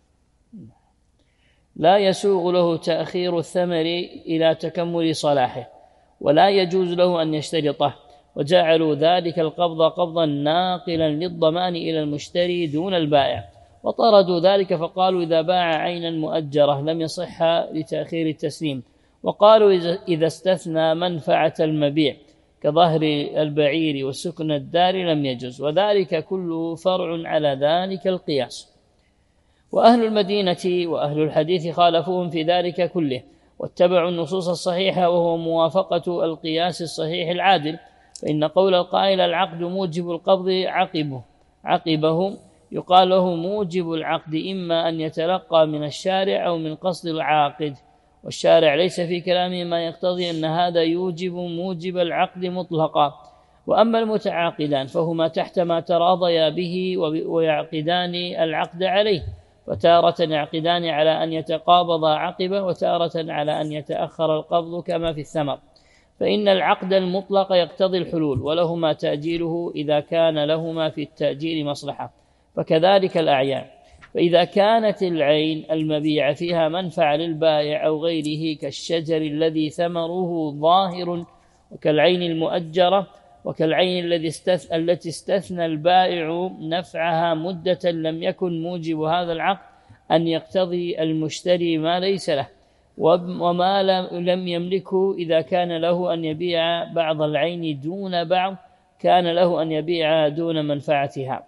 Speaker 2: لا يسوغ له تأخير الثمر إلى تكمل صلاحه، ولا يجوز له أن يشترطه، وجعلوا ذلك القبض قبضا ناقلا للضمان إلى المشتري دون البائع، وطردوا ذلك فقالوا إذا باع عينا مؤجرة لم يصح لتأخير التسليم، وقالوا إذا استثنى منفعة المبيع كظهر البعير وسكن الدار لم يجوز، وذلك كله فرع على ذلك القياس. وأهل المدينة وأهل الحديث خالفوهم في ذلك كله، واتبعوا النصوص الصحيحة وهو موافقة القياس الصحيح العادل، فإن قول القائل العقد موجب القبض عقبه يقال له موجب العقد إما أن يتلقى من الشارع أو من قصد العاقد، والشارع ليس في كلامه ما يقتضي أن هذا يوجب موجب العقد مطلقا. وأما المتعاقدان فهما تحت ما تراضيا به ويعقدان العقد عليه، فتارة يعقدان على أن يتقابضا عقبه، وتارة على أن يتأخر القبض كما في الثمر. فإن العقد المطلق يقتضي الحلول، ولهما تأجيله إذا كان لهما في التأجيل مصلحة، فكذلك الأعيان. فإذا كانت العين المبيع فيها منفعة للبائع أو غيره كالشجر الذي ثمره ظاهر، وكالعين المؤجرة، وكالعين التي استثنى البائع نفعها مدة، لم يكن موجب هذا العقد أن يقتضي المشتري ما ليس له، وما لم يملكه إذا كان له أن يبيع بعض العين دون بعض كان له أن يبيع دون منفعتها.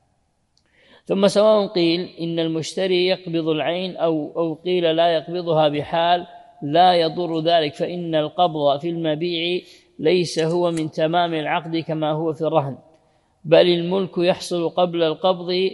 Speaker 2: ثم سواء قيل إن المشتري يقبض العين أو قيل لا يقبضها بحال، لا يضر ذلك، فإن القبض في المبيع ليس هو من تمام العقد كما هو في الرهن، بل الملك يحصل قبل القبض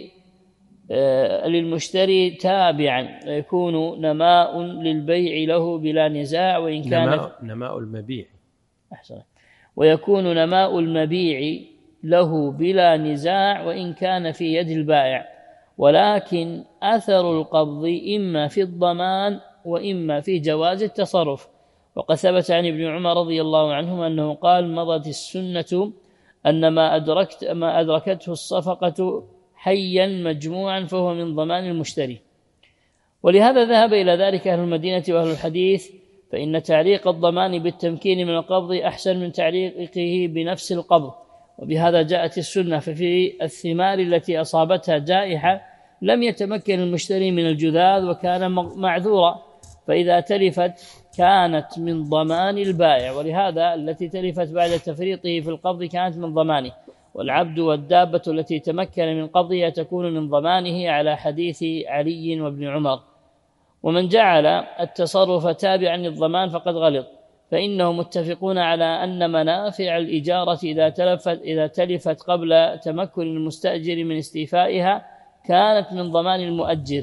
Speaker 2: للمشتري تابعا، ويكون نماء للبيع له بلا نزاع، وإن كان
Speaker 1: نماء المبيع
Speaker 2: أحسن، ويكون نماء المبيع له بلا نزاع وإن كان في يد البائع، ولكن أثر القبض إما في الضمان وإما في جواز التصرف. وقد ثبت عن ابن عمر رضي الله عنهما أنه قال: مضت السنة أن ما أدركته الصفقة حيا مجموعا فهو من ضمان المشتري. ولهذا ذهب إلى ذلك أهل المدينة وأهل الحديث، فإن تعليق الضمان بالتمكين من القبض أحسن من تعليقه بنفس القبض. وبهذا جاءت السنة. ففي الثمار التي أصابتها جائحة لم يتمكن المشتري من الجذاذ وكان معذورا، فإذا تلفت كانت من ضمان البائع، ولهذا التي تلفت بعد تفريطه في القبض كانت من ضمانه. والعبد والدابة التي تمكن من قبضها تكون من ضمانه على حديث علي وابن عمر. ومن جعل التصرف تابعا للضمان فقد غلط، فإنهم متفقون على أن منافع الإجارة إذا تلفت قبل تمكن المستأجر من استيفائها كانت من ضمان المؤجر،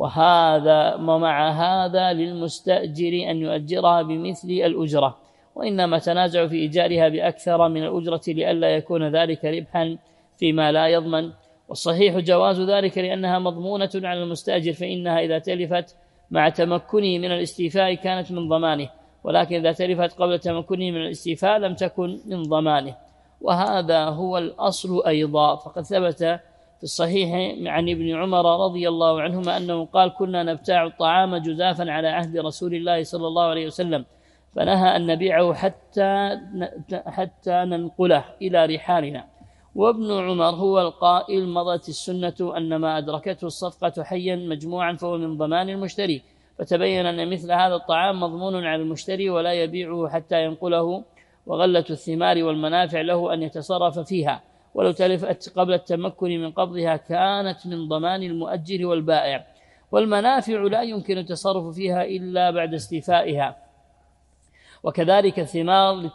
Speaker 2: ومع هذا للمستأجر أن يؤجرها بمثل الأجرة، وإنما تنازع في إيجارها بأكثر من الأجرة لئلا يكون ذلك ربحا فيما لا يضمن. والصحيح جواز ذلك لأنها مضمونة على المستأجر، فإنها إذا تلفت مع تمكنه من الاستيفاء كانت من ضمانه، ولكن إذا تلفت قبل تمكنه من الاستيفاء لم تكن من ضمانه. وهذا هو الأصل أيضا. فقد ثبت في الصحيح عن ابن عمر رضي الله عنهما أنه قال: كنا نبتاع الطعام جزافا على عهد رسول الله صلى الله عليه وسلم، فنهى أن نبيعه حتى ننقله إلى رحالنا. وابن عمر هو القائل: مضت السنة أن ما أدركته الصفقة حيا مجموعا فهو من ضمان المشتري، فتبين أن مثل هذا الطعام مضمون على المشتري ولا يبيعه حتى ينقله، وغلة الثمار والمنافع له أن يتصرف فيها، ولو تلفت قبل التمكن من قبضها كانت من ضمان المؤجر والبائع. والمنافع لا يمكن التصرف فيها إلا بعد استيفائها. وكذلك الثمار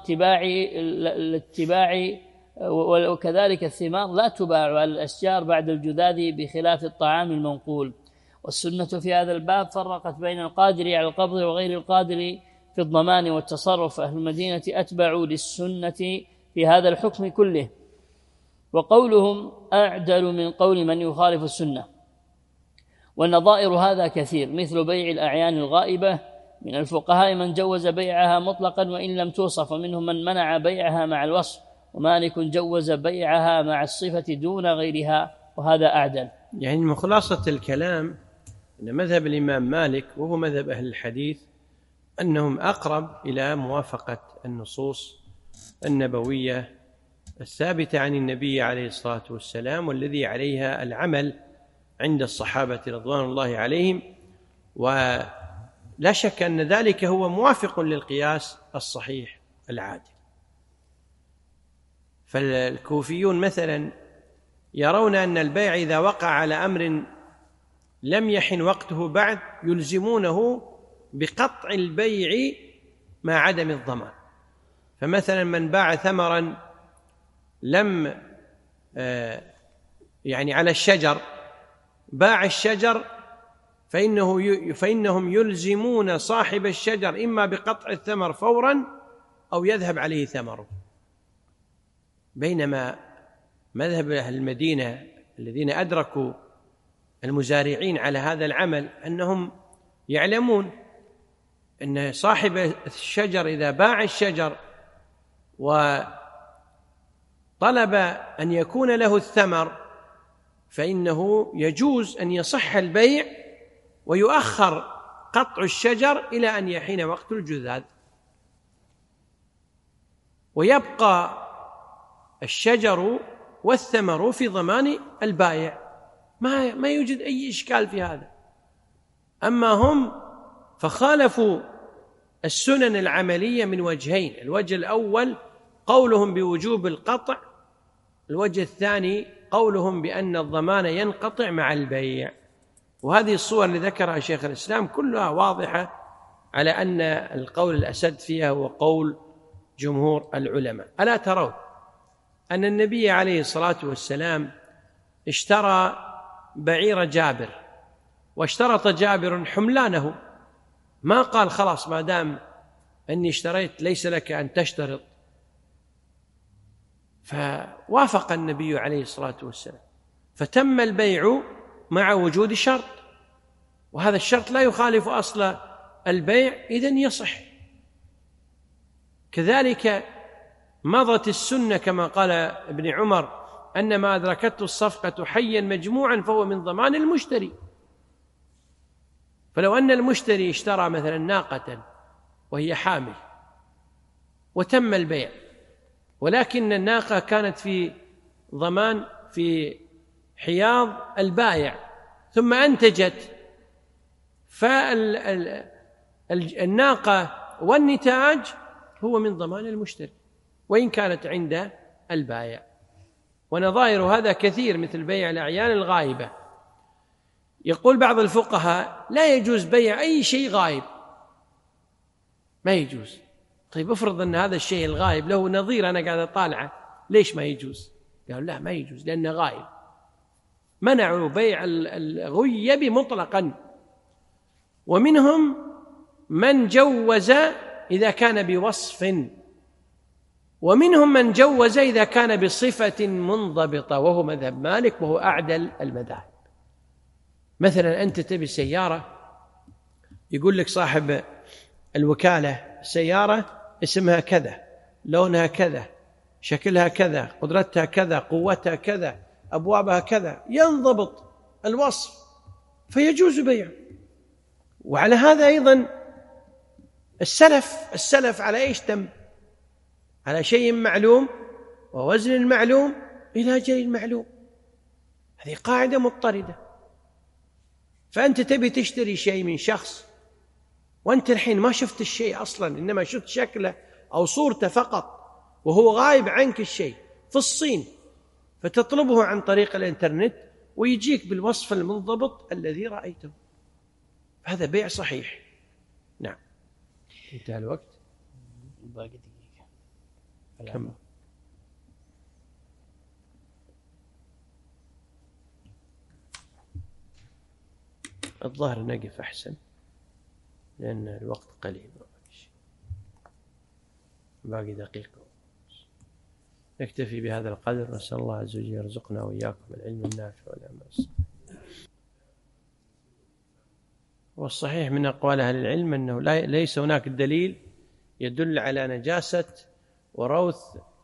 Speaker 2: وكذلك الثمار لا تباع على الأشجار بعد الجذاذ بخلاف الطعام المنقول. والسنة في هذا الباب فرقت بين القادر على القبض وغير القادر في الضمان والتصرف. أهل المدينة أتبعوا للسنة في هذا الحكم كله، وقولهم أعدل من قول من يخالف السنة. والنظائر هذا كثير، مثل بيع الأعيان الغائبة. من الفقهاء من جوز بيعها مطلقا وإن لم توصف، ومنهم من منع بيعها مع الوصف، ومالك جوز بيعها مع الصفة دون غيرها، وهذا أعدل.
Speaker 1: يعني من خلاصة الكلام أن مذهب الإمام مالك وهو مذهب أهل الحديث أنهم أقرب إلى موافقة النصوص النبوية الثابتة عن النبي عليه الصلاة والسلام، والذي عليها العمل عند الصحابة رضوان الله عليهم، ولا شك أن ذلك هو موافق للقياس الصحيح العادل. فالكوفيون مثلا يرون أن البيع إذا وقع على أمر لم يحن وقته بعد يلزمونه بقطع البيع مع عدم الضمان. فمثلا من باع ثمرا لم يعني على الشجر، باع الشجر فإنهم يلزمون صاحب الشجر إما بقطع الثمر فورا أو يذهب عليه ثمره. بينما مذهب أهل المدينة الذين أدركوا المزارعين على هذا العمل أنهم يعلمون أن صاحب الشجر إذا باع الشجر وطلب أن يكون له الثمر فإنه يجوز أن يصح البيع ويؤخر قطع الشجر إلى أن يحين وقت الجذاذ، ويبقى الشجر والثمر في ضمان البائع، ما يوجد أي إشكال في هذا. أما هم فخالفوا السنن العملية من وجهين: الوجه الأول قولهم بوجوب القطع، الوجه الثاني قولهم بأن الضمان ينقطع مع البيع. وهذه الصور اللي ذكرها شيخ الإسلام كلها واضحة على أن القول الأسد فيها هو قول جمهور العلماء. ألا ترون أن النبي عليه الصلاة والسلام اشترى بعير جابر، واشترط جابر حملانه، ما قال خلاص ما دام أني اشتريت ليس لك أن تشترط، فوافق النبي عليه الصلاة والسلام فتم البيع مع وجود شرط، وهذا الشرط لا يخالف أصل البيع، إذن يصح. كذلك مضت السنة كما قال ابن عمر أن ما أدركته الصفقة حيا مجموعا فهو من ضمان المشتري. فلو أن المشتري اشترى مثلا ناقة وهي حامل وتم البيع، ولكن الناقة كانت في ضمان في حياض البائع ثم أنتجت، فالناقة والنتاج هو من ضمان المشتري وإن كانت عند البائع. ونظائر هذا كثير مثل بيع الأعيان الغائبة. يقول بعض الفقهاء لا يجوز بيع أي شيء غائب، ما يجوز. طيب افرض أن هذا الشيء الغائب له نظير أنا قاعد أطالعه، ليش ما يجوز؟ قالوا لا ما يجوز لأنه غائب. منعوا بيع الغيب مطلقا. ومنهم من جوز إذا كان بوصف، ومنهم من جوز إذا كان بصفة منضبطة، وهو مذهب مالك وهو أعدل المذاهب. مثلا أنت تبي سيارة، يقول لك صاحب الوكالة سيارة اسمها كذا، لونها كذا، شكلها كذا، قدرتها كذا، قوتها كذا، أبوابها كذا، ينضبط الوصف فيجوز بيع. وعلى هذا أيضا السلف على إيش تم؟ على شيء معلوم ووزن معلوم إلى أجل معلوم. هذه قاعدة مضطردة. فأنت تبي تشتري شيء من شخص وأنت الحين ما شفت الشيء أصلا، إنما شفت شكله أو صورته فقط، وهو غايب عنك الشيء في الصين، فتطلبه عن طريق الإنترنت ويجيك بالوصف المنضبط الذي رأيته. هذا بيع صحيح. نعم. انتهى الوقت.
Speaker 2: باقي دقيقة.
Speaker 1: كم؟ الظاهر نقف أحسن لأن الوقت قليل، باقي دقيقة. نكتفي بهذا القدر، نسأل الله عز وجل يرزقنا وإياكم العلم النافع والعمل الصالح. والصحيح من أقوال أهل العلم أنه ليس هناك دليل يدل على نجاسة وروث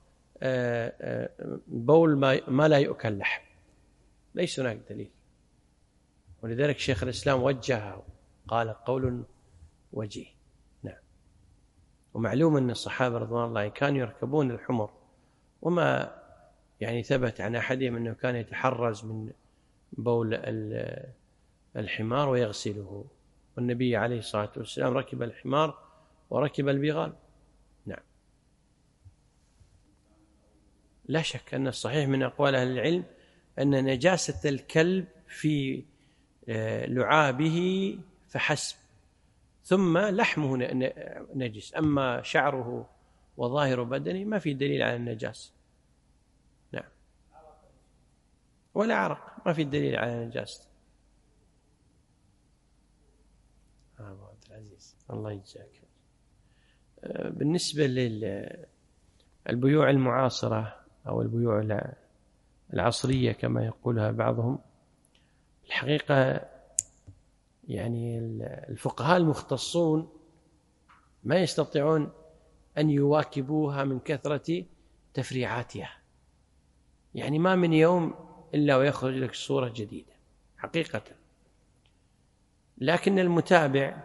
Speaker 1: بول ما لا يؤكل لحم، ليس هناك دليل. ولذلك شيخ الإسلام وجهه قال قول وجيه. نعم. ومعلوم أن الصحابة رضوان الله كانوا يركبون الحمر، وما يعني ثبت عن أحدهم أنه كان يتحرز من بول الحمار ويغسله، والنبي عليه الصلاة والسلام ركب الحمار وركب البغال. نعم. لا شك أن الصحيح من أقوال أهل العلم أن نجاسة الكلب في لعابه فحسب، ثم لحمه نجس، أما شعره وظاهر بدنه ما في دليل على النجاسة. نعم. ولا عرق، ما في دليل على النجاسة. العزيز، الله يجزاك. بالنسبة للبيوع المعاصرة أو البيوع العصرية كما يقولها بعضهم، الحقيقة يعني الفقهاء المختصون ما يستطيعون أن يواكبوها من كثرة تفريعاتها، يعني ما من يوم إلا ويخرج لك صورة جديدة حقيقة. لكن المتابع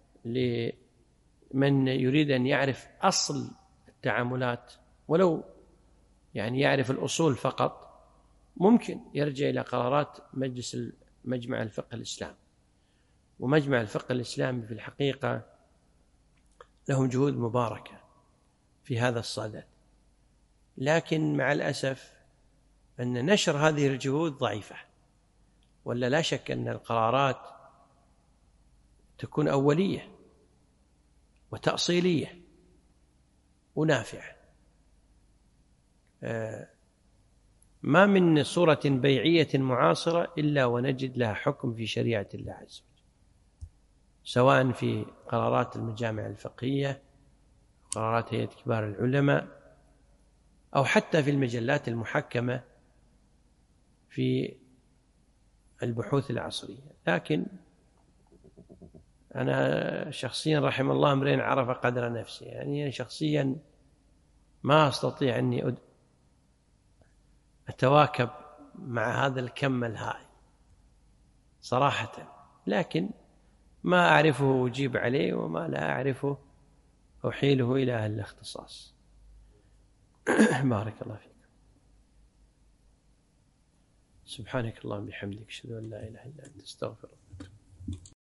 Speaker 1: لمن يريد أن يعرف أصل التعاملات، ولو يعني يعرف الأصول فقط، ممكن يرجع إلى قرارات مجمع الفقه الإسلامي. ومجمع الفقه الإسلامي في الحقيقة لهم جهود مباركة في هذا الصدد، لكن مع الأسف أن نشر هذه الجهود ضعيفة، ولا لا شك أن القرارات تكون أولية وتأصيلية ونافعة. ما من صورة بيعية معاصرة إلا ونجد لها حكم في شريعة الله عز وجل، سواء في قرارات المجامع الفقهية، قرارات هيئة كبار العلماء، أو حتى في المجلات المحكمة في البحوث العصرية. لكن أنا شخصيا رحم الله امرئ عرف قدر نفسه، يعني شخصيا ما أستطيع أني أتواكب مع هذا الكم الهائل صراحة، لكن ما أعرفه أجيب عليه، وما لا أعرفه أحيله إلى أهل الاختصاص. بارك الله فيك. سبحانك اللهم وبحمدك، أشهد أن لا إله إلا أنت، أستغفرك.